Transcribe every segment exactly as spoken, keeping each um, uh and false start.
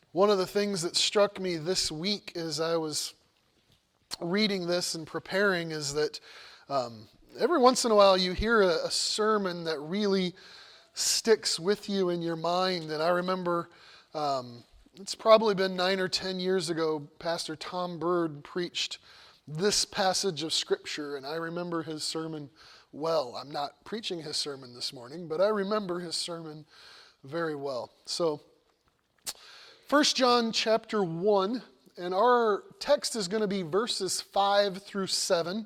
One of the things that struck me this week as I was reading this and preparing is that um, every once in a while you hear a, a sermon that really sticks with you in your mind. And I remember um, it's probably been nine or ten years ago, Pastor Tom Bird preached this passage of Scripture, and I remember his sermon well. I'm not preaching his sermon this morning, but I remember his sermon very well. So, First John chapter one, and our text is going to be verses five through seven.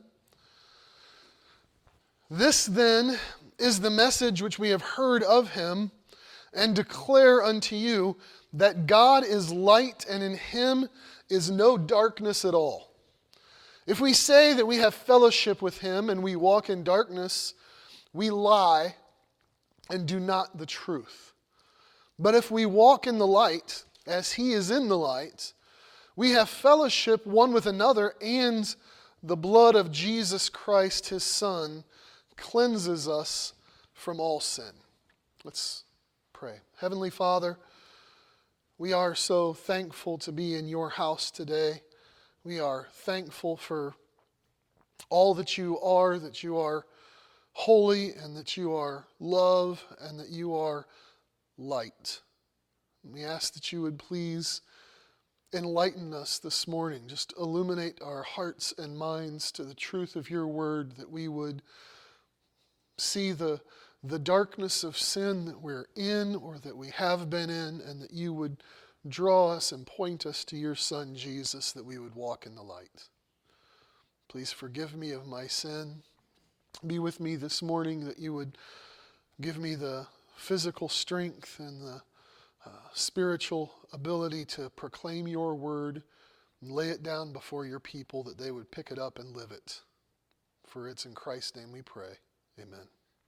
This then is the message which we have heard of him and declare unto you, that God is light and in him is no darkness at all. If we say that we have fellowship with him and we walk in darkness, we lie and do not the truth. But if we walk in the light, as he is in the light, we have fellowship one with another, and the blood of Jesus Christ, his Son, cleanses us from all sin. Let's pray. Heavenly Father, we are so thankful to be in your house today. We are thankful for all that you are, that you are holy, and that you are love, and that you are light. We ask that you would please enlighten us this morning. Just illuminate our hearts and minds to the truth of your word, that we would see the, the darkness of sin that we're in or that we have been in, and that you would draw us and point us to your Son, Jesus, that we would walk in the light. Please forgive me of my sin. Be with me this morning, that you would give me the physical strength and the Uh, spiritual ability to proclaim your word and lay it down before your people, that they would pick it up and live it. For it's in Christ's name we pray. Amen.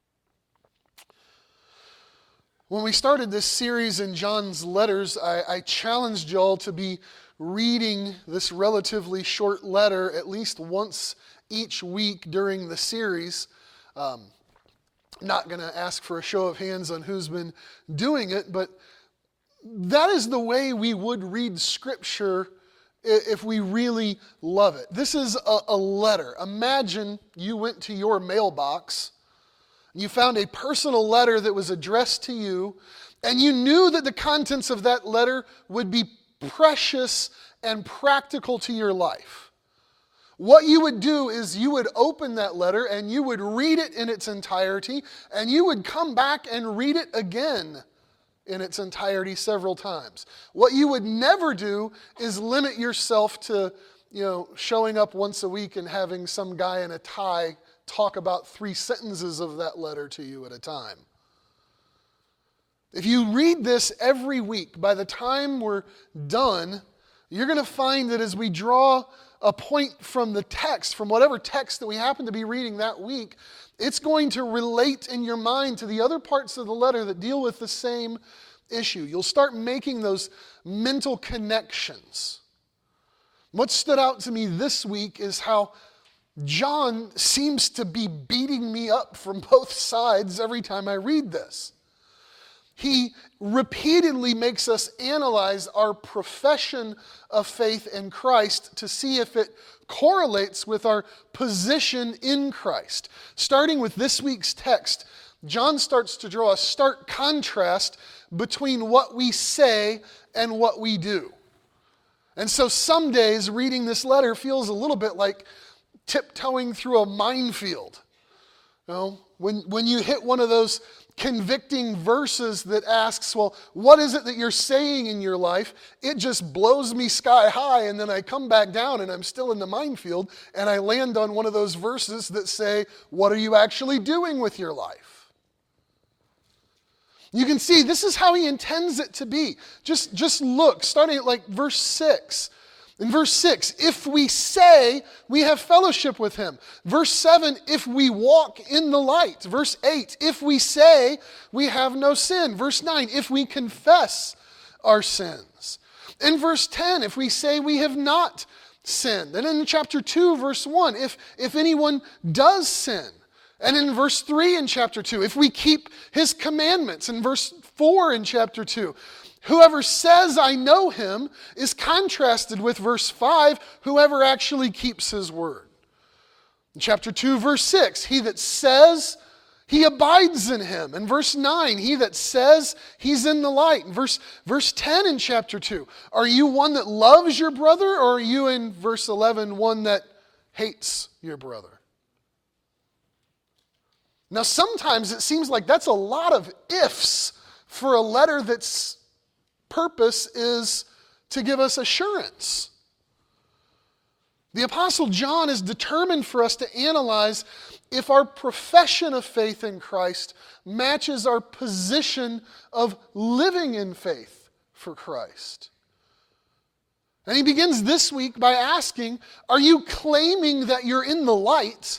When we started this series in John's letters, I, I challenged y'all to be reading this relatively short letter at least once each week during the series. Um, I'm not going to ask for a show of hands on who's been doing it, but that is the way we would read Scripture if we really love it. This is a, a letter. Imagine you went to your mailbox, you found a personal letter that was addressed to you, and you knew that the contents of that letter would be precious and practical to your life. What you would do is you would open that letter and you would read it in its entirety, and you would come back and read it again in its entirety several times. What you would never do is limit yourself to, you know, showing up once a week and having some guy in a tie talk about three sentences of that letter to you at a time. If you read this every week, by the time we're done, you're going to find that as we draw a point from the text, from whatever text that we happen to be reading that week, it's going to relate in your mind to the other parts of the letter that deal with the same issue. You'll start making those mental connections. What stood out to me this week is how John seems to be beating me up from both sides every time I read this. He repeatedly makes us analyze our profession of faith in Christ to see if it correlates with our position in Christ. Starting with this week's text, John starts to draw a stark contrast between what we say and what we do. And so some days reading this letter feels a little bit like tiptoeing through a minefield. You know, when, when you hit one of those convicting verses that asks, well, what is it that you're saying in your life? It just blows me sky high, and then I come back down and I'm still in the minefield, and I land on one of those verses that say, what are you actually doing with your life? You can see this is how he intends it to be. Just, just look, starting at like verse six. In verse six, if we say we have fellowship with him. Verse seven, if we walk in the light. Verse eight, if we say we have no sin. Verse nine, if we confess our sins. In verse ten, if we say we have not sinned. And in chapter two, verse one, if, if anyone does sin. And in verse three in chapter two, if we keep his commandments. In verse four in chapter two, Whoever says, I know him, is contrasted with verse five, whoever actually keeps his word. In chapter two, verse six, he that says, he abides in him. In verse nine, he that says he's in the light. In verse, verse ten in chapter two, are you one that loves your brother, or are you in verse eleven one that hates your brother? Now sometimes it seems like that's a lot of ifs for a letter that's purpose is to give us assurance. The Apostle John is determined for us to analyze if our profession of faith in Christ matches our position of living in faith for Christ. And he begins this week by asking, are you claiming that you're in the light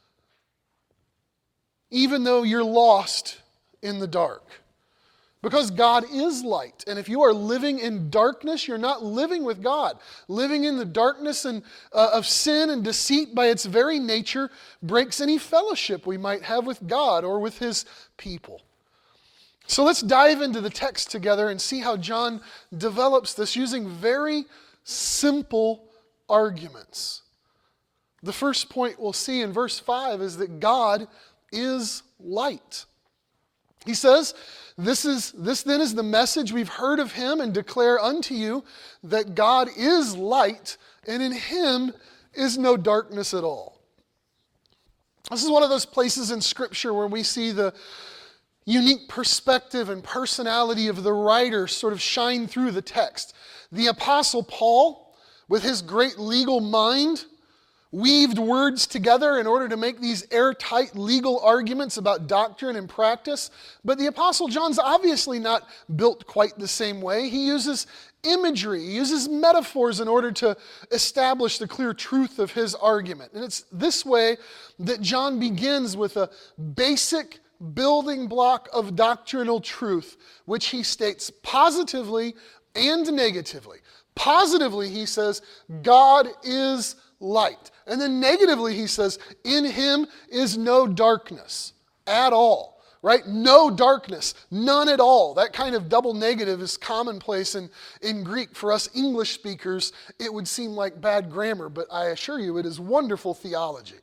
even though you're lost in the dark? Because God is light. And if you are living in darkness, you're not living with God. Living in the darkness and, uh, of sin and deceit by its very nature breaks any fellowship we might have with God or with his people. So let's dive into the text together and see how John develops this using very simple arguments. The first point we'll see in verse five is that God is light. He says, This is this then is the message we've heard of him and declare unto you, that God is light, and in him is no darkness at all. This is one of those places in Scripture where we see the unique perspective and personality of the writer sort of shine through the text. The Apostle Paul, with his great legal mind, weaved words together in order to make these airtight legal arguments about doctrine and practice. But the Apostle John's obviously not built quite the same way. He uses imagery, he uses metaphors in order to establish the clear truth of his argument. And it's this way that John begins with a basic building block of doctrinal truth, which he states positively and negatively. Positively, he says, God is light. And then negatively, he says, in him is no darkness at all. Right? No darkness, none at all. That kind of double negative is commonplace in, in Greek. For us English speakers, it would seem like bad grammar, but I assure you it is wonderful theology.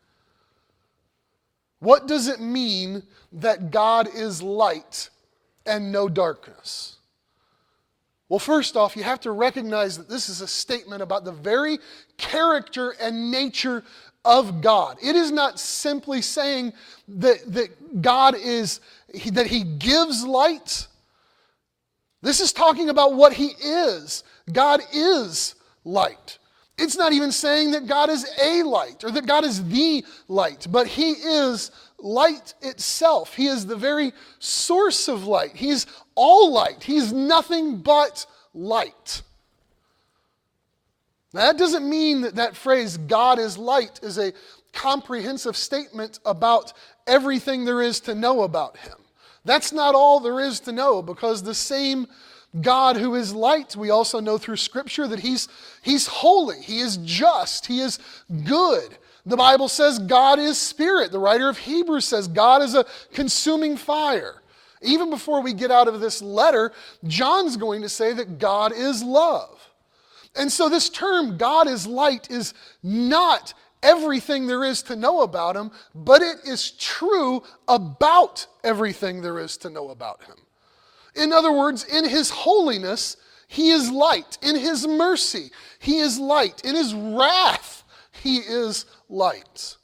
What does it mean that God is light and no darkness? Well, first off, you have to recognize that this is a statement about the very character and nature of God. It is not simply saying that, that God is, that he gives light. This is talking about what he is. God is light. It's not even saying that God is a light or that God is the light, but he is light itself. He is the very source of light. He's all light. He's nothing but light. Now, that doesn't mean that that phrase, God is light, is a comprehensive statement about everything there is to know about him. That's not all there is to know, because the same God who is light, we also know through Scripture that he's, he's holy, he is just, he is good. The Bible says God is spirit. The writer of Hebrews says God is a consuming fire. Even before we get out of this letter, John's going to say that God is love. And so this term, God is light, is not everything there is to know about him, but it is true about everything there is to know about him. In other words, in his holiness, he is light. In his mercy, he is light. In his wrath, he is light.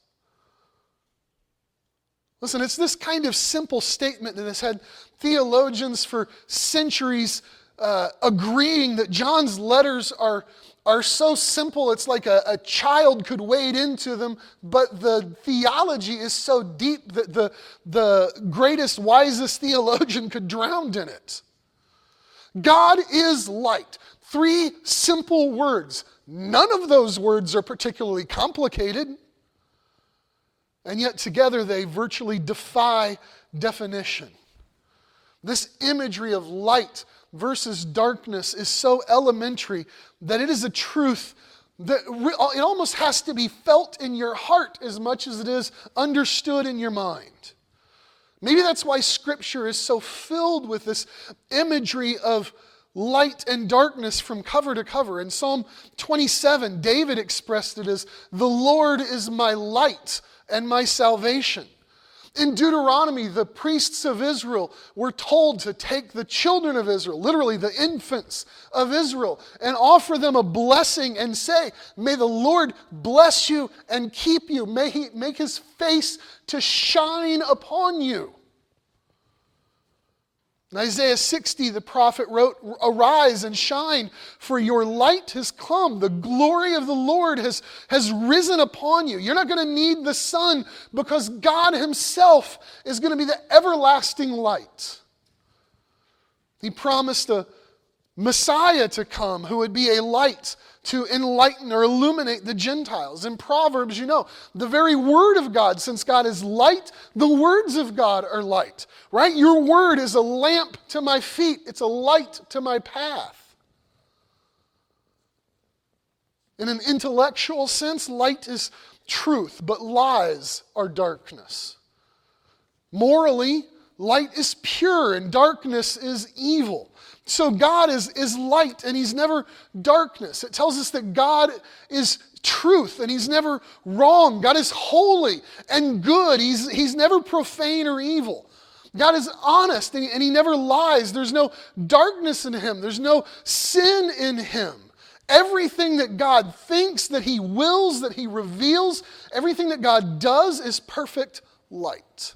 Listen, it's this kind of simple statement that has had theologians for centuries uh, agreeing that John's letters are, are so simple, it's like a, a child could wade into them, but the theology is so deep that the, the greatest, wisest theologian could drown in it. God is light. Three simple words. None of those words are particularly complicated, and yet together they virtually defy definition. This imagery of light versus darkness is so elementary that it is a truth that it almost has to be felt in your heart as much as it is understood in your mind. Maybe that's why Scripture is so filled with this imagery of, light and darkness from cover to cover. In Psalm twenty-seven, David expressed it as, "The Lord is my light and my salvation." In Deuteronomy, the priests of Israel were told to take the children of Israel, literally the infants of Israel, and offer them a blessing and say, "May the Lord bless you and keep you. May He make His face to shine upon you." In Isaiah sixty, the prophet wrote, "Arise and shine, for your light has come. The glory of the Lord has, has risen upon you." You're not going to need the sun because God Himself is going to be the everlasting light. He promised a Messiah to come who would be a light to enlighten or illuminate the Gentiles. In Proverbs, you know, the very word of God, since God is light, the words of God are light, right? Your word is a lamp to my feet. It's a light to my path. In an intellectual sense, light is truth, but lies are darkness. Morally, light is pure and darkness is evil. So God is, is light and He's never darkness. It tells us that God is truth and He's never wrong. God is holy and good. He's, he's never profane or evil. God is honest and he, and he never lies. There's no darkness in Him. There's no sin in Him. Everything that God thinks, that He wills, that He reveals, everything that God does is perfect light.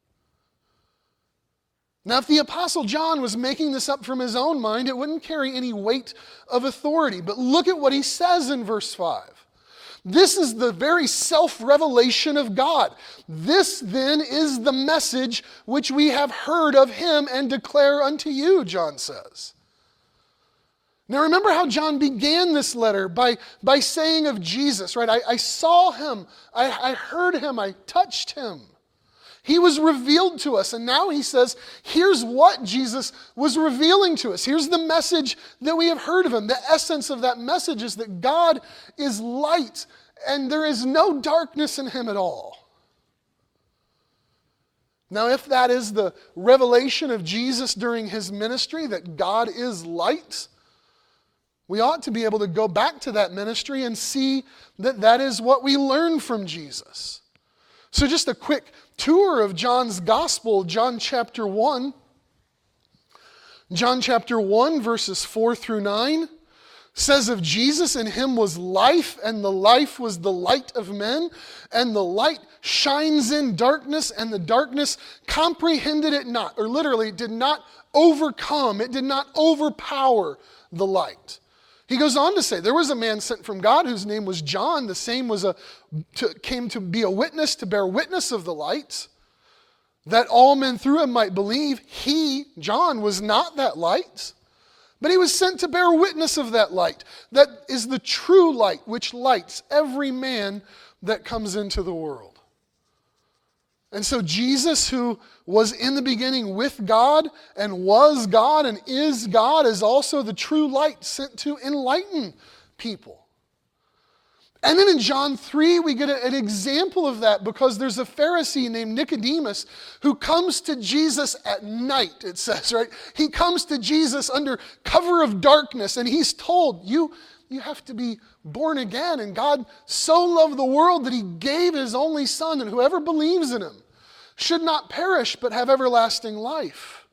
Now, if the Apostle John was making this up from his own mind, it wouldn't carry any weight of authority. But look at what he says in verse five. This is the very self-revelation of God. "This then is the message which we have heard of Him and declare unto you," John says. Now remember how John began this letter by, by saying of Jesus, right? I, I saw Him, I, I heard Him, I touched Him. He was revealed to us, and now he says, here's what Jesus was revealing to us. Here's the message that we have heard of Him. The essence of that message is that God is light, and there is no darkness in Him at all. Now, if that is the revelation of Jesus during His ministry, that God is light, we ought to be able to go back to that ministry and see that that is what we learn from Jesus. So just a quick tour of John's Gospel, John chapter one. John chapter one, verses four through nine, says of Jesus, "In Him was life, and the life was the light of men, and the light shines in darkness, and the darkness comprehended it not." Or literally, it did not overcome, it did not overpower the light. He goes on to say, there was a man sent from God whose name was John. The same was a to, came to be a witness, to bear witness of the light, that all men through him might believe. He, John, was not that light, but he was sent to bear witness of that light. That is the true light, which lights every man that comes into the world. And so Jesus, who was in the beginning with God and was God and is God, is also the true light sent to enlighten people. And then in John three, we get an example of that because there's a Pharisee named Nicodemus who comes to Jesus at night, it says, right? He comes to Jesus under cover of darkness, and he's told, you, you have to be born again. And God so loved the world that He gave His only Son, and whoever believes in Him should not perish but have everlasting life.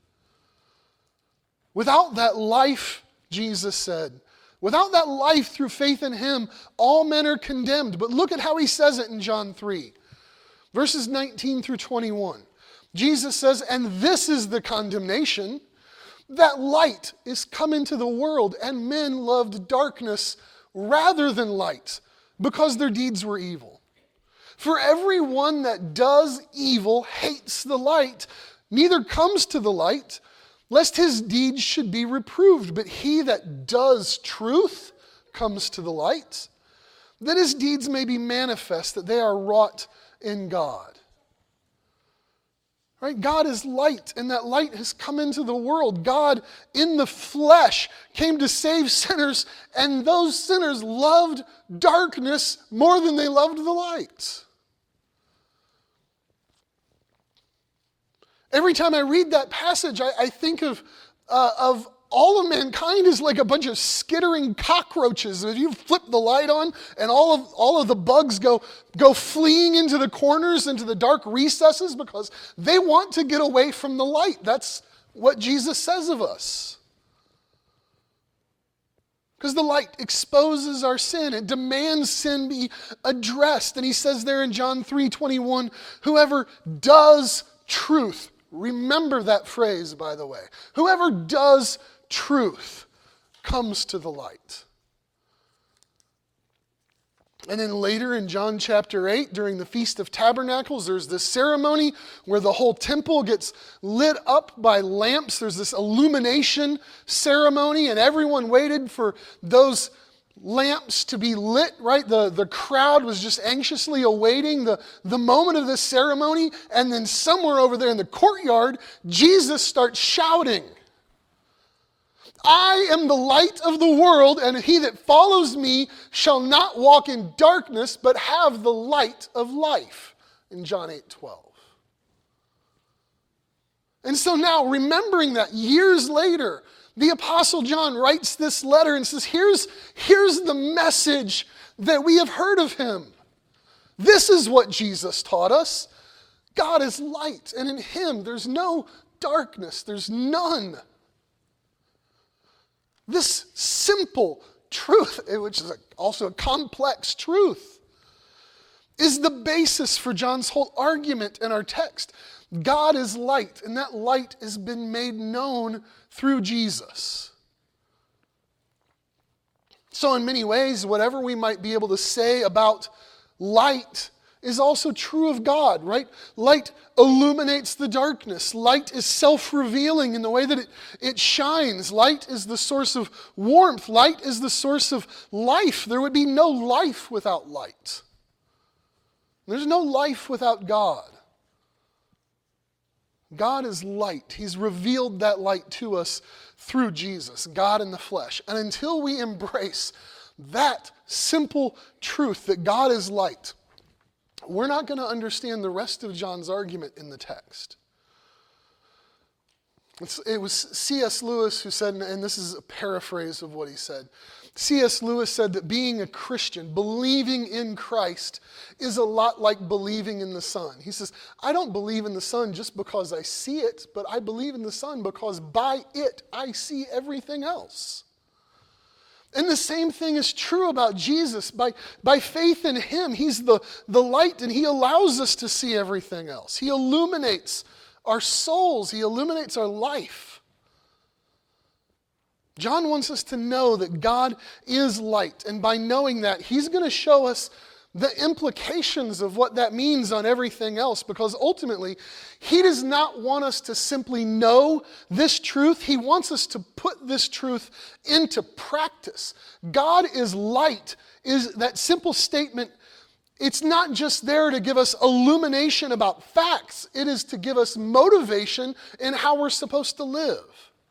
Without that life, Jesus said, without that life through faith in Him, all men are condemned. But look at how He says it in John three, verses nineteen through twenty-one. Jesus says, "And this is the condemnation, that light is come into the world, and men loved darkness rather than light, because their deeds were evil. For everyone that does evil hates the light, neither comes to the light, lest his deeds should be reproved. But he that does truth comes to the light, that his deeds may be manifest, that they are wrought in God." Right? God is light, and that light has come into the world. God in the flesh came to save sinners, and those sinners loved darkness more than they loved the light. Every time I read that passage, I, I think of, uh, of all of mankind is like a bunch of skittering cockroaches. If you flip the light on and all of all of the bugs go, go fleeing into the corners, into the dark recesses because they want to get away from the light. That's what Jesus says of us. Because the light exposes our sin. It demands sin be addressed. And he says there in John three twenty-one, whoever does truth. Remember that phrase, by the way. Whoever does truth comes to the light. And then later in John chapter eight, during the Feast of Tabernacles, there's this ceremony where the whole temple gets lit up by lamps. There's this illumination ceremony, and everyone waited for those lamps to be lit, right? The, the crowd was just anxiously awaiting the, the moment of this ceremony. And then somewhere over there in the courtyard, Jesus starts shouting, I am the light of the world, and he that follows me shall not walk in darkness, but have the light of life, in John eight twelve. And so now, remembering that years later, the Apostle John writes this letter and says, here's, here's the message that we have heard of him. This is what Jesus taught us. God is light, and in him there's no darkness, there's none. This simple truth, which is also a complex truth, is the basis for John's whole argument in our text. God is light, and that light has been made known through Jesus. So in many ways, whatever we might be able to say about light is also true of God, right? Light illuminates the darkness. Light is self-revealing in the way that it, it shines. Light is the source of warmth. Light is the source of life. There would be no life without light. There's no life without God. God is light. He's revealed that light to us through Jesus, God in the flesh. And until we embrace that simple truth that God is light, we're not going to understand the rest of John's argument in the text. It's, it was C S Lewis who said, and this is a paraphrase of what he said, C S Lewis said that being a Christian, believing in Christ, is a lot like believing in the sun. He says, I don't believe in the sun just because I see it, but I believe in the sun because by it I see everything else. And the same thing is true about Jesus. By, by faith in him, he's the, the light, and he allows us to see everything else. He illuminates our souls. He illuminates our life. John wants us to know that God is light, and by knowing that, he's going to show us the implications of what that means on everything else, because ultimately, he does not want us to simply know this truth. He wants us to put this truth into practice. God is light, is that simple statement. It's not just there to give us illumination about facts. It is to give us motivation in how we're supposed to live.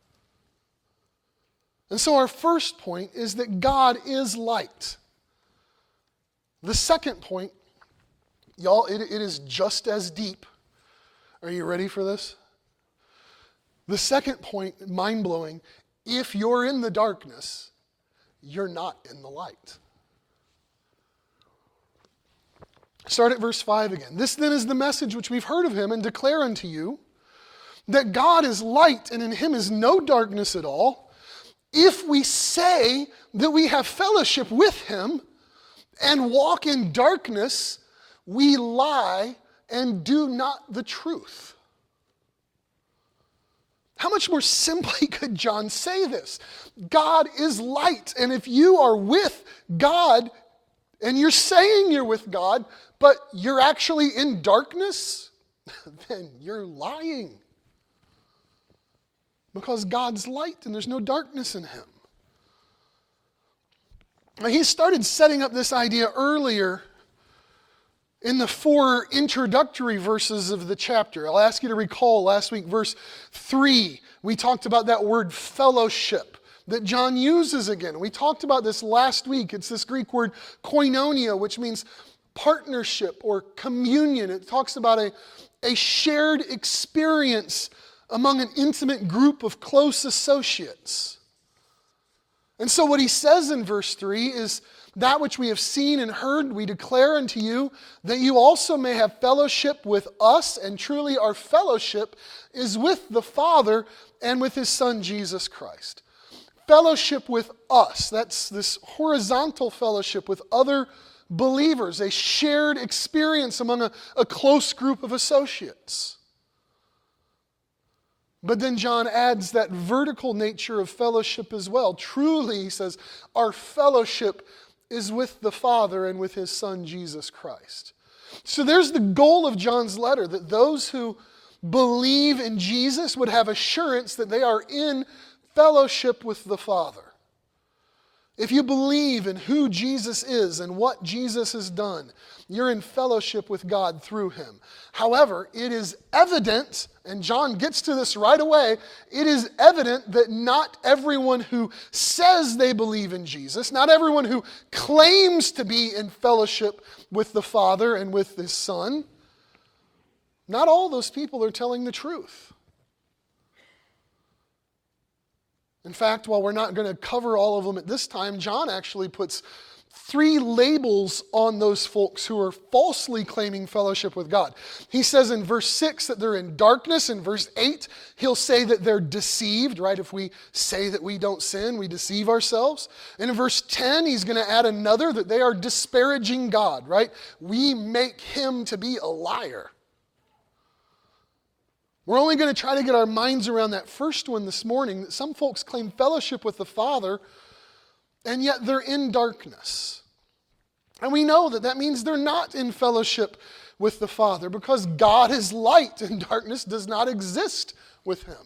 And so our first point is that God is light. The second point, y'all, it, it is just as deep. Are you ready for this? The second point, mind-blowing, if you're in the darkness, you're not in the light. Start at verse five again. This then is the message which we've heard of him and declare unto you, that God is light and in him is no darkness at all. If we say that we have fellowship with him and walk in darkness, we lie and do not the truth. How much more simply could John say this? God is light, and if you are with God, and you're saying you're with God, but you're actually in darkness, then you're lying. Because God's light and there's no darkness in him. Now, he started setting up this idea earlier in the four introductory verses of the chapter. I'll ask you to recall last week, verse three, we talked about that word fellowship that John uses again. We talked about this last week. It's this Greek word koinonia, which means partnership or communion. It talks about a, a shared experience among an intimate group of close associates. And so what he says in verse three is, that which we have seen and heard, we declare unto you, that you also may have fellowship with us, and truly our fellowship is with the Father and with his Son, Jesus Christ. Fellowship with us, that's this horizontal fellowship with other believers, a shared experience among a, a close group of associates. But then John adds that vertical nature of fellowship as well. Truly, he says, our fellowship is with the Father and with his Son, Jesus Christ. So there's the goal of John's letter, that those who believe in Jesus would have assurance that they are in fellowship with the Father. If you believe in who Jesus is and what Jesus has done, you're in fellowship with God through him. However, it is evident, and John gets to this right away, it is evident that not everyone who says they believe in Jesus, not everyone who claims to be in fellowship with the Father and with his Son, not all those people are telling the truth. In fact, while we're not going to cover all of them at this time, John actually puts three labels on those folks who are falsely claiming fellowship with God. He says in verse six that they're in darkness. In verse eight, he'll say that they're deceived, right? If we say that we don't sin, we deceive ourselves. And in verse ten, he's going to add another, that they are disparaging God, right? We make him to be a liar. We're only going to try to get our minds around that first one this morning, that some folks claim fellowship with the Father, and yet they're in darkness. And we know that that means they're not in fellowship with the Father, because God is light and darkness does not exist with him.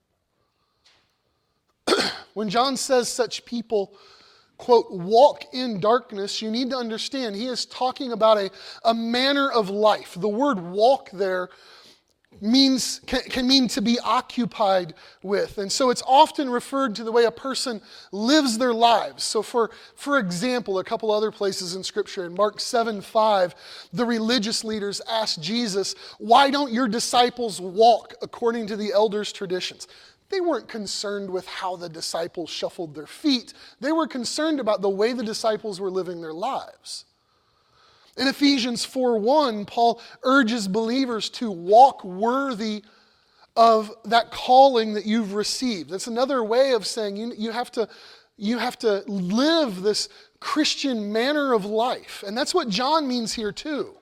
When John says such people, quote, walk in darkness, you need to understand he is talking about a, a manner of life. The word walk there means can, can mean to be occupied with. And so it's often referred to the way a person lives their lives. So for, for example, a couple other places in Scripture, in Mark seven five, the religious leaders asked Jesus, why don't your disciples walk according to the elders' traditions? They weren't concerned with how the disciples shuffled their feet. They were concerned about the way the disciples were living their lives. In Ephesians four one, Paul urges believers to walk worthy of that calling that you've received. That's another way of saying you, you, have to, you have to live this Christian manner of life. And that's what John means here too.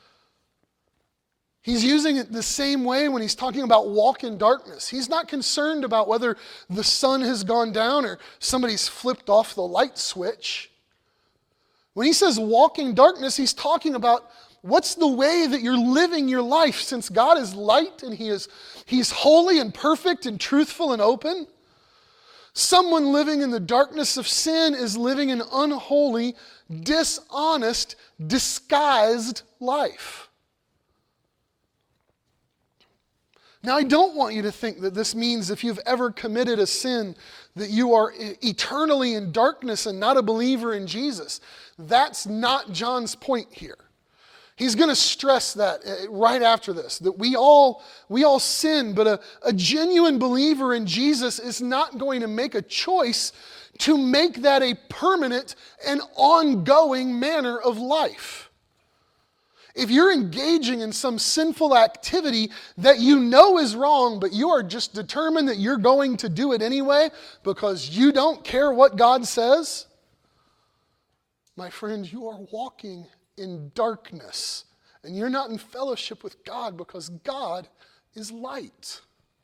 He's using it the same way when he's talking about walk in darkness. He's not concerned about whether the sun has gone down or somebody's flipped off the light switch. When he says walk in darkness, he's talking about what's the way that you're living your life, since God is light and he is, he's holy and perfect and truthful and open. Someone living in the darkness of sin is living an unholy, dishonest, disguised life. Now, I don't want you to think that this means if you've ever committed a sin that you are eternally in darkness and not a believer in Jesus. That's not John's point here. He's going to stress that right after this, that we all, we all sin, but a, a genuine believer in Jesus is not going to make a choice to make that a permanent and ongoing manner of life. If you're engaging in some sinful activity that you know is wrong, but you are just determined that you're going to do it anyway because you don't care what God says, my friend, you are walking in darkness, and you're not in fellowship with God because God is light.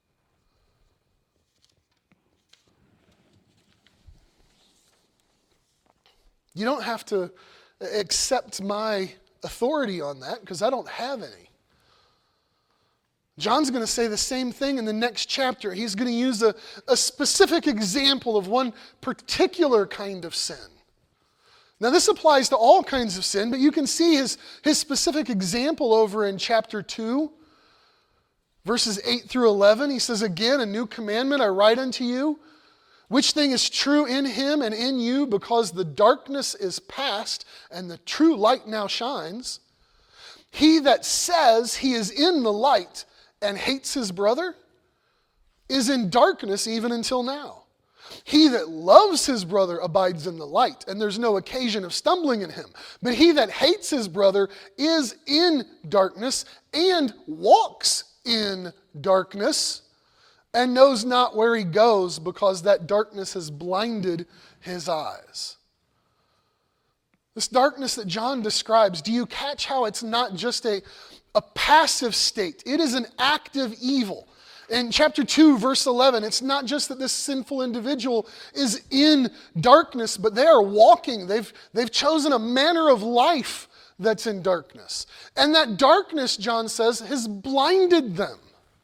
You don't have to accept my authority on that because I don't have any. John's going to say the same thing in the next chapter. He's going to use a, a specific example of one particular kind of sin. Now, this applies to all kinds of sin, but you can see his, his specific example over in chapter two, verses eight through eleven. He says, again, a new commandment I write unto you, which thing is true in him and in you, because the darkness is past and the true light now shines. He that says he is in the light and hates his brother is in darkness even until now. He that loves his brother abides in the light, and there's no occasion of stumbling in him. But he that hates his brother is in darkness and walks in darkness and knows not where he goes, because that darkness has blinded his eyes. This darkness that John describes, do you catch how it's not just a, a passive state? It is an active evil. In chapter two, verse eleven, it's not just that this sinful individual is in darkness, but they are walking. They've, they've chosen a manner of life that's in darkness. And that darkness, John says, has blinded them.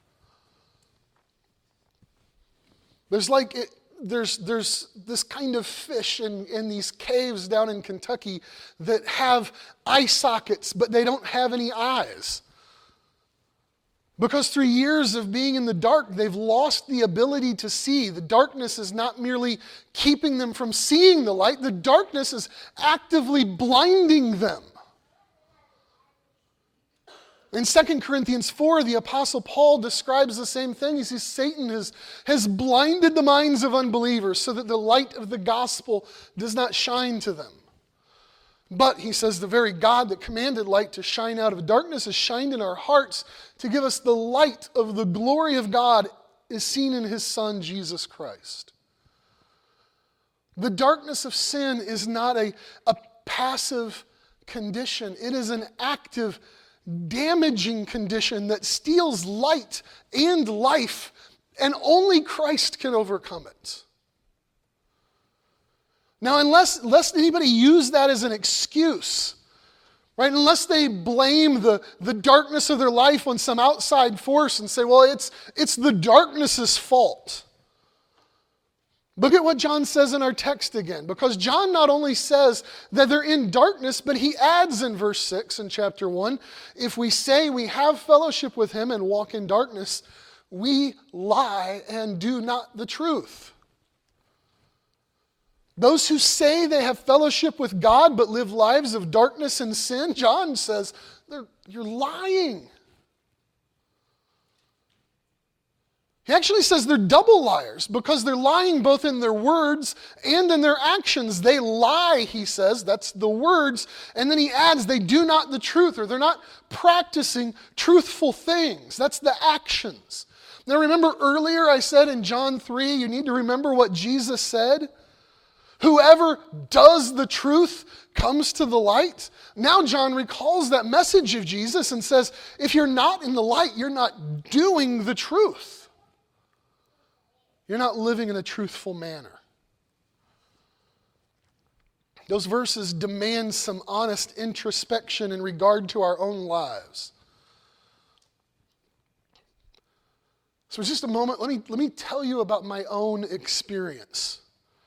There's like... It, There's, there's this kind of fish in, in these caves down in Kentucky that have eye sockets, but they don't have any eyes. Because through years of being in the dark, they've lost the ability to see. The darkness is not merely keeping them from seeing the light, the darkness is actively blinding them. In Second Corinthians four, the Apostle Paul describes the same thing. He says Satan has, has blinded the minds of unbelievers so that the light of the gospel does not shine to them. But, he says, the very God that commanded light to shine out of darkness has shined in our hearts to give us the light of the glory of God is seen in his Son, Jesus Christ. The darkness of sin is not a, a passive condition. It is an active, damaging condition that steals light and life, and only Christ can overcome it. Now, unless, unless anybody use that as an excuse, right? Unless they blame the, the darkness of their life on some outside force and say, well, it's, it's the darkness's fault. Look at what John says in our text again, because John not only says that they're in darkness, but he adds in verse six in chapter one, if we say we have fellowship with him and walk in darkness, we lie and do not the truth. Those who say they have fellowship with God but live lives of darkness and sin, John says, you're lying. He actually says they're double liars because they're lying both in their words and in their actions. They lie, he says, that's the words. And then he adds, they do not the truth, or they're not practicing truthful things. That's the actions. Now remember earlier I said in John three, you need to remember what Jesus said. Whoever does the truth comes to the light. Now John recalls that message of Jesus and says, if you're not in the light, you're not doing the truth. You're not living in a truthful manner. Those verses demand some honest introspection in regard to our own lives. So just a moment, let me, let me tell you about my own experience.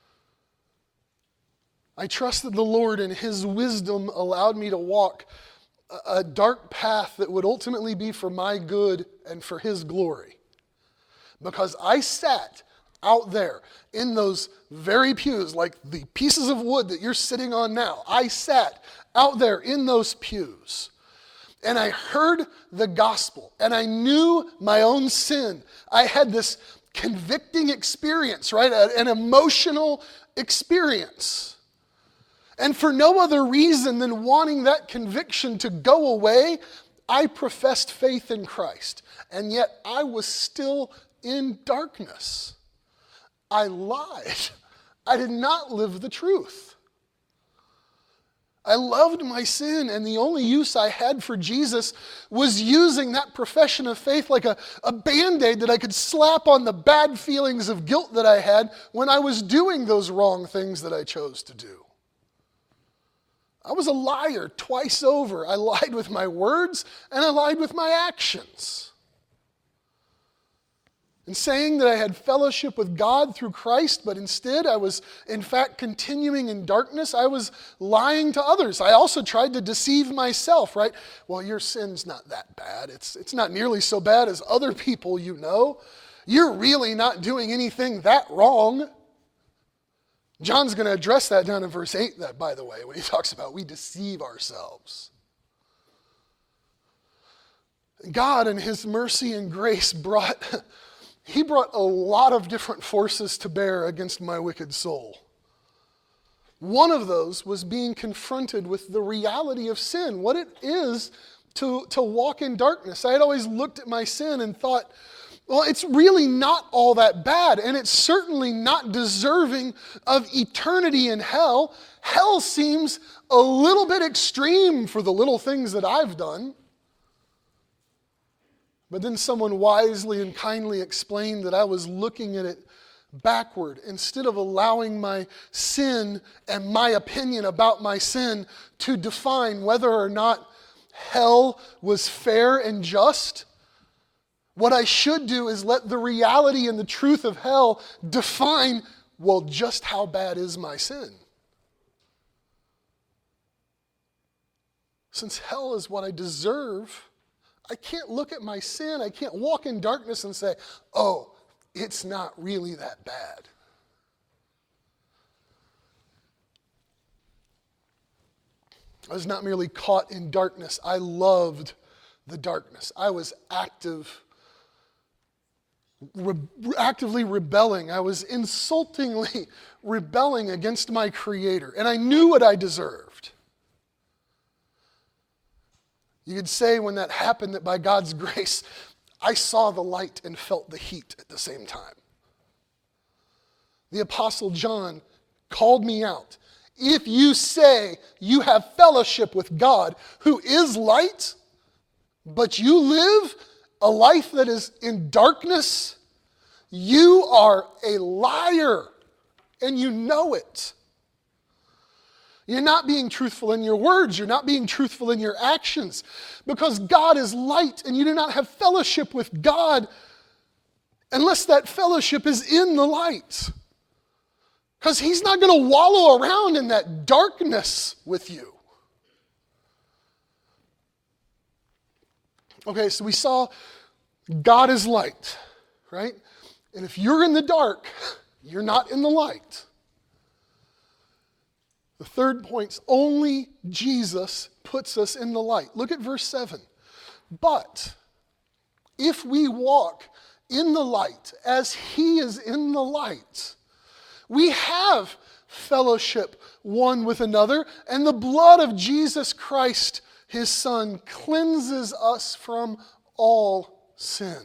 I trust that the Lord in his wisdom allowed me to walk a, a dark path that would ultimately be for my good and for his glory. Because I sat out there in those very pews, like the pieces of wood that you're sitting on now. I sat out there in those pews and I heard the gospel and I knew my own sin. I had this convicting experience, right? An emotional experience. And for no other reason than wanting that conviction to go away, I professed faith in Christ. And yet I was still in darkness. I lied. I did not live the truth. I loved my sin, and the only use I had for Jesus was using that profession of faith like a, a Band-Aid that I could slap on the bad feelings of guilt that I had when I was doing those wrong things that I chose to do. I was a liar twice over. I lied with my words and I lied with my actions. In saying that I had fellowship with God through Christ, but instead I was in fact continuing in darkness, I was lying to others. I also tried to deceive myself, right? Well, your sin's not that bad. It's, it's not nearly so bad as other people you know. You're really not doing anything that wrong. John's going to address that down in verse eight, that, by the way, when he talks about we deceive ourselves. God in his mercy and grace brought he brought a lot of different forces to bear against my wicked soul. One of those was being confronted with the reality of sin, what it is to, to walk in darkness. I had always looked at my sin and thought, well, it's really not all that bad, and it's certainly not deserving of eternity in hell. Hell seems a little bit extreme for the little things that I've done. But then someone wisely and kindly explained that I was looking at it backward. Instead of allowing my sin and my opinion about my sin to define whether or not hell was fair and just, what I should do is let the reality and the truth of hell define, well, just how bad is my sin? Since hell is what I deserve, I can't look at my sin, I can't walk in darkness and say, oh, it's not really that bad. I was not merely caught in darkness, I loved the darkness. I was active Re- actively rebelling. I was insultingly rebelling against my Creator, and I knew what I deserved. You could say when that happened that by God's grace, I saw the light and felt the heat at the same time. The Apostle John called me out. If you say you have fellowship with God, who is light, but you live a life that is in darkness, you are a liar, and you know it. You're not being truthful in your words. You're not being truthful in your actions, because God is light, and you do not have fellowship with God unless that fellowship is in the light. Because He's not going to wallow around in that darkness with you. Okay, so we saw God is light, right? And if you're in the dark, you're not in the light. The third point's only Jesus puts us in the light. Look at verse seven. But if we walk in the light as He is in the light, we have fellowship one with another, and the blood of Jesus Christ, His Son, cleanses us from all sin.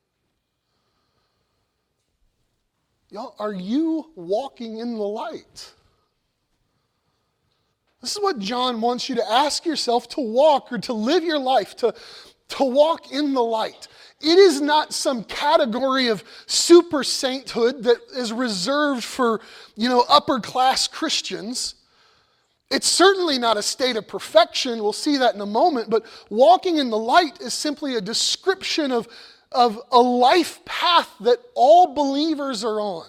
Y'all, are you walking in the light? This is what John wants you to ask yourself, to walk or to live your life, to, to walk in the light. It is not some category of super sainthood that is reserved for, you know, upper class Christians. It's certainly not a state of perfection. We'll see that in a moment. But walking in the light is simply a description of, of a life path that all believers are on.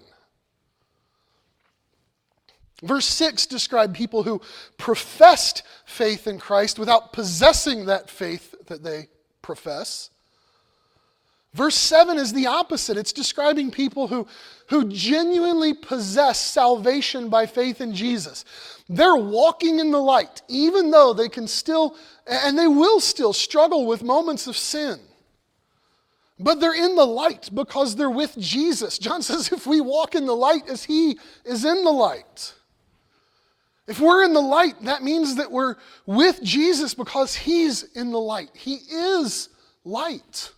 Verse six described people who professed faith in Christ without possessing that faith that they profess. Verse seven is the opposite. It's describing people who, who genuinely possess salvation by faith in Jesus. They're walking in the light, even though they can still, and they will still struggle with moments of sin. But they're in the light because they're with Jesus. John says if we walk in the light as He is in the light. If we're in the light, that means that we're with Jesus because He's in the light. He is light.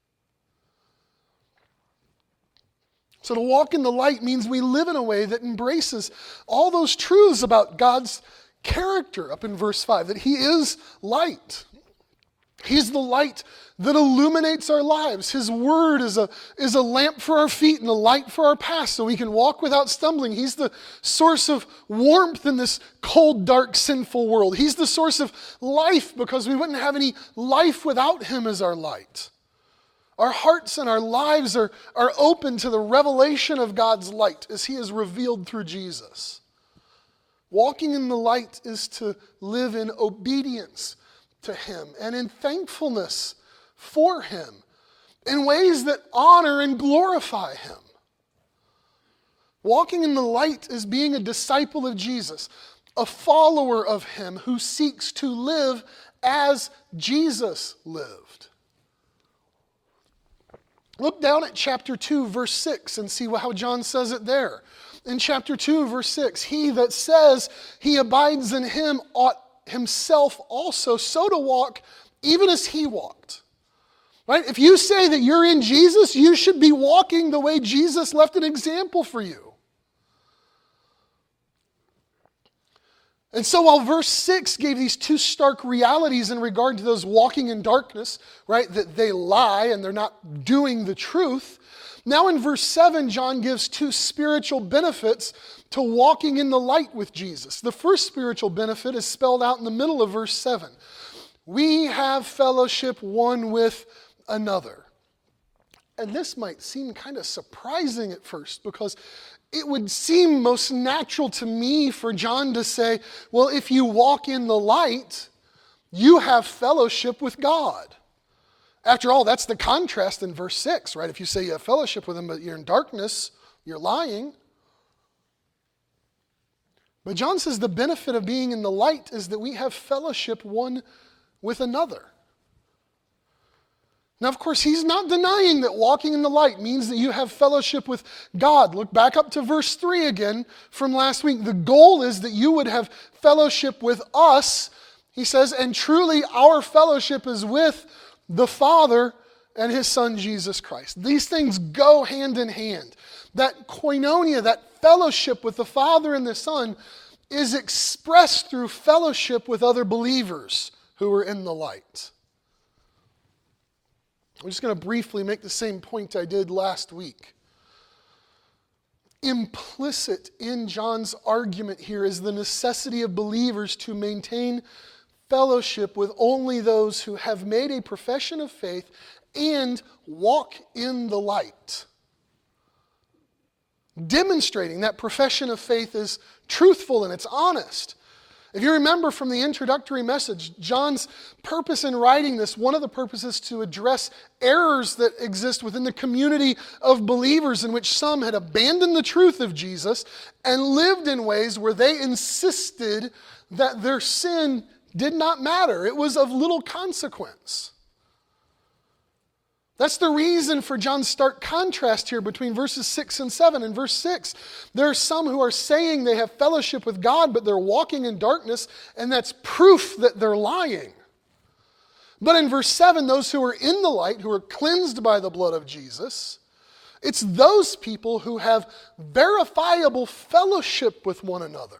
So to walk in the light means we live in a way that embraces all those truths about God's character up in verse five, that He is light. He's the light that illuminates our lives. His word is a, is a lamp for our feet and a light for our path so we can walk without stumbling. He's the source of warmth in this cold, dark, sinful world. He's the source of life because we wouldn't have any life without Him as our light. Our hearts and our lives are, are open to the revelation of God's light as He is revealed through Jesus. Walking in the light is to live in obedience to Him and in thankfulness for Him in ways that honor and glorify Him. Walking in the light is being a disciple of Jesus, a follower of Him who seeks to live as Jesus lived. Look down at chapter two, verse six, and see how John says it there. In chapter two, verse six, he that says he abides in him ought himself also so to walk, even as he walked. Right? If you say that you're in Jesus, you should be walking the way Jesus left an example for you. And so while verse six gave these two stark realities in regard to those walking in darkness, right, that they lie and they're not doing the truth, now in verse seven, John gives two spiritual benefits to walking in the light with Jesus. The first spiritual benefit is spelled out in the middle of verse seven. We have fellowship one with another. And this might seem kind of surprising at first, because it would seem most natural to me for John to say, well, if you walk in the light, you have fellowship with God. After all, that's the contrast in verse six, right? If you say you have fellowship with him, but you're in darkness, you're lying. But John says the benefit of being in the light is that we have fellowship one with another. Now, of course, he's not denying that walking in the light means that you have fellowship with God. Look back up to verse three again from last week. The goal is that you would have fellowship with us, he says, and truly our fellowship is with the Father and his Son, Jesus Christ. These things go hand in hand. That koinonia, that fellowship with the Father and the Son, is expressed through fellowship with other believers who are in the light. I'm just going to briefly make the same point I did last week. Implicit in John's argument here is the necessity of believers to maintain fellowship with only those who have made a profession of faith and walk in the light. Demonstrating that profession of faith is truthful and it's honest. If you remember from the introductory message, John's purpose in writing this, one of the purposes to address errors that exist within the community of believers in which some had abandoned the truth of Jesus and lived in ways where they insisted that their sin did not matter. It was of little consequence. That's the reason for John's stark contrast here between verses six and seven. In verse six, there are some who are saying they have fellowship with God, but they're walking in darkness, and that's proof that they're lying. But in verse seven, those who are in the light, who are cleansed by the blood of Jesus, it's those people who have verifiable fellowship with one another.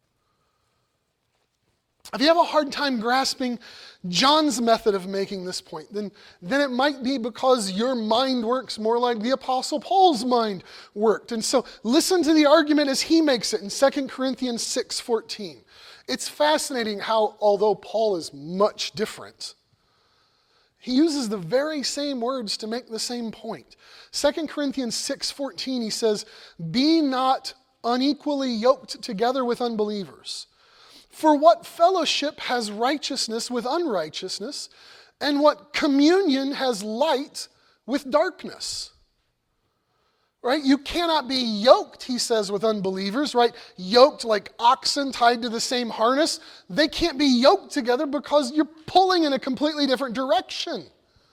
If you have a hard time grasping John's method of making this point, then, then it might be because your mind works more like the Apostle Paul's mind worked. And so listen to the argument as he makes it in Second Corinthians six fourteen. It's fascinating how, although Paul is much different, he uses the very same words to make the same point. Second Corinthians six fourteen, he says, "Be not unequally yoked together with unbelievers. For what fellowship has righteousness with unrighteousness, and what communion has light with darkness?" Right? You cannot be yoked, he says, with unbelievers, right? Yoked like oxen tied to the same harness. They can't be yoked together because you're pulling in a completely different direction.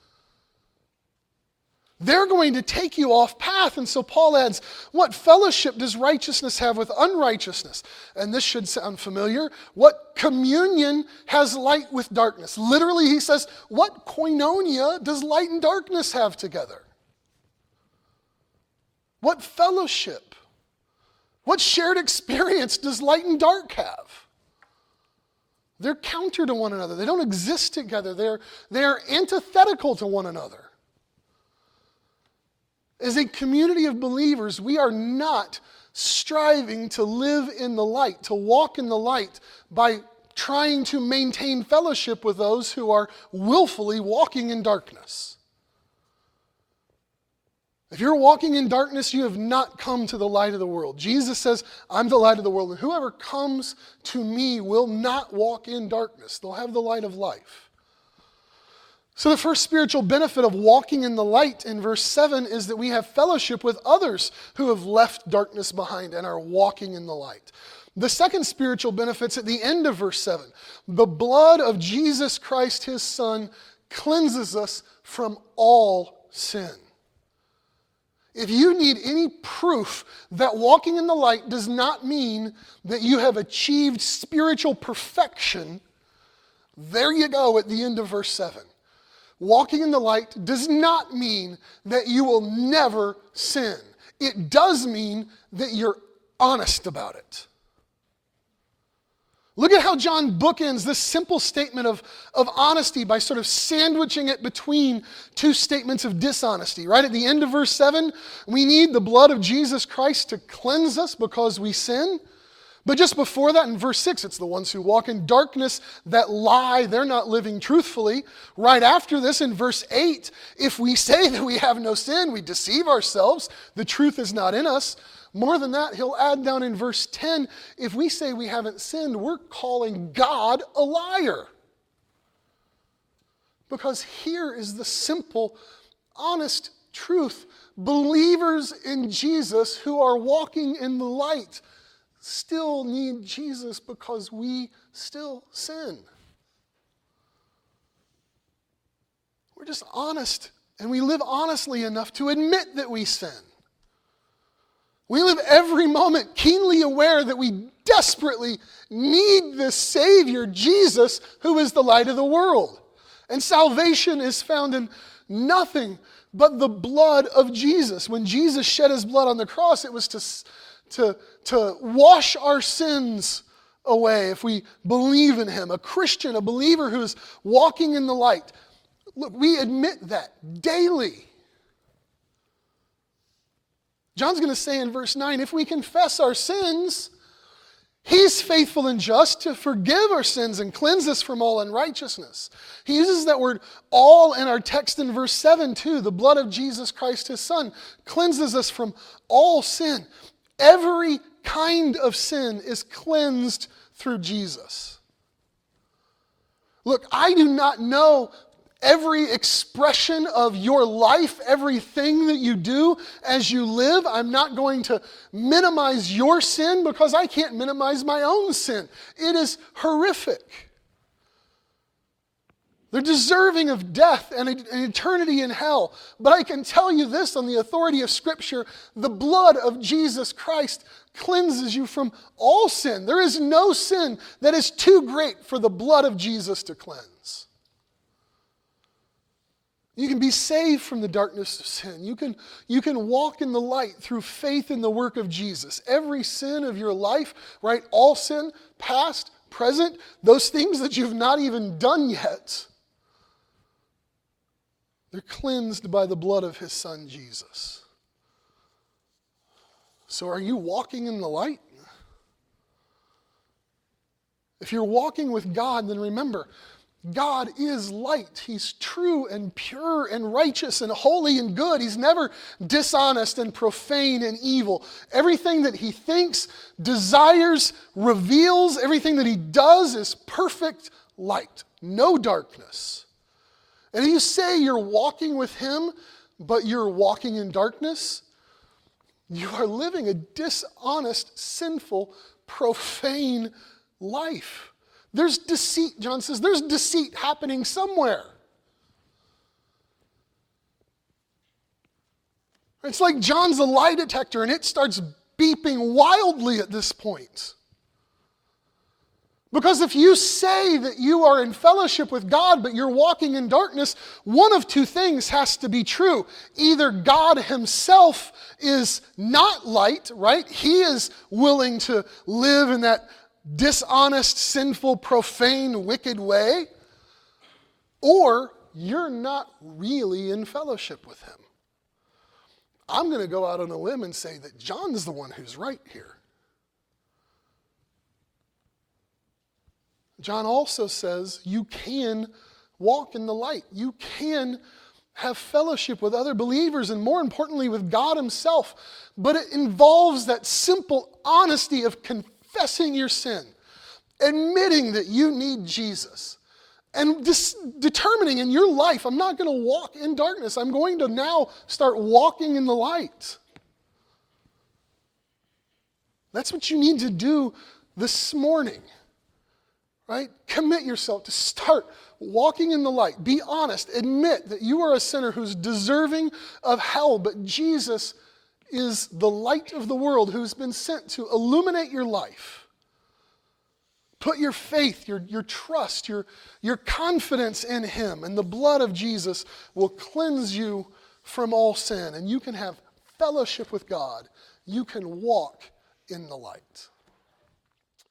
They're going to take you off path. And so Paul adds, what fellowship does righteousness have with unrighteousness? And this should sound familiar. What communion has light with darkness? Literally, he says, what koinonia does light and darkness have together? What fellowship? What shared experience does light and dark have? They're counter to one another. They don't exist together. They're, they're antithetical to one another. As a community of believers, we are not striving to live in the light, to walk in the light by trying to maintain fellowship with those who are willfully walking in darkness. If you're walking in darkness, you have not come to the light of the world. Jesus says, I'm the light of the world, and whoever comes to me will not walk in darkness. They'll have the light of life. So the first spiritual benefit of walking in the light in verse seven is that we have fellowship with others who have left darkness behind and are walking in the light. The second spiritual benefit's at the end of verse seven. The blood of Jesus Christ, his Son, cleanses us from all sin. If you need any proof that walking in the light does not mean that you have achieved spiritual perfection, there you go at the end of verse seven. Walking in the light does not mean that you will never sin. It does mean that you're honest about it. Look at how John bookends this simple statement of, of honesty by sort of sandwiching it between two statements of dishonesty. Right at the end of verse seven, we need the blood of Jesus Christ to cleanse us because we sin. But just before that, in verse six, it's the ones who walk in darkness that lie, they're not living truthfully. Right after this, in verse eight, if we say that we have no sin, we deceive ourselves, the truth is not in us. More than that, he'll add down in verse ten, if we say we haven't sinned, we're calling God a liar. Because here is the simple, honest truth. Believers in Jesus who are walking in the light still need Jesus because we still sin. We're just honest, and we live honestly enough to admit that we sin. We live every moment keenly aware that we desperately need the Savior, Jesus, who is the light of the world. And salvation is found in nothing but the blood of Jesus. When Jesus shed his blood on the cross, it was to, to, to wash our sins away if we believe in him. A Christian, a believer who is walking in the light. Look, we admit that daily. John's going to say in verse nine, if we confess our sins, he's faithful and just to forgive our sins and cleanse us from all unrighteousness. He uses that word all in our text in verse seven too. The blood of Jesus Christ, his son, cleanses us from all sin. Every kind of sin is cleansed through Jesus. Look, I do not know every expression of your life, everything that you do as you live. I'm not going to minimize your sin because I can't minimize my own sin. It is horrific. They're deserving of death and an eternity in hell. But I can tell you this on the authority of Scripture, the blood of Jesus Christ cleanses you from all sin. There is no sin that is too great for the blood of Jesus to cleanse. You can be saved from the darkness of sin. You can, you can walk in the light through faith in the work of Jesus. Every sin of your life, right? All sin, past, present, those things that you've not even done yet, they're cleansed by the blood of his son, Jesus. So are you walking in the light? If you're walking with God, then remember, God is light. He's true and pure and righteous and holy and good. He's never dishonest and profane and evil. Everything that he thinks, desires, reveals, everything that he does is perfect light, no darkness. And if you say you're walking with him, but you're walking in darkness, you are living a dishonest, sinful, profane life. There's deceit, John says, there's deceit happening somewhere. It's like John's a lie detector and it starts beeping wildly at this point. Because if you say that you are in fellowship with God, but you're walking in darkness, one of two things has to be true. Either God himself is not light, right? He is willing to live in that dishonest, sinful, profane, wicked way, or you're not really in fellowship with him. I'm going to go out on a limb and say that John's the one who's right here. John also says you can walk in the light. You can have fellowship with other believers and more importantly with God himself, but it involves that simple honesty of confessing Confessing your sin, admitting that you need Jesus, and dis- determining in your life, I'm not going to walk in darkness. I'm going to now start walking in the light. That's what you need to do this morning, right? Commit yourself to start walking in the light. Be honest. Admit that you are a sinner who's deserving of hell, but Jesus is the light of the world who's been sent to illuminate your life. Put your faith, your, your trust, your, your confidence in him, and the blood of Jesus will cleanse you from all sin, and you can have fellowship with God. You can walk in the light.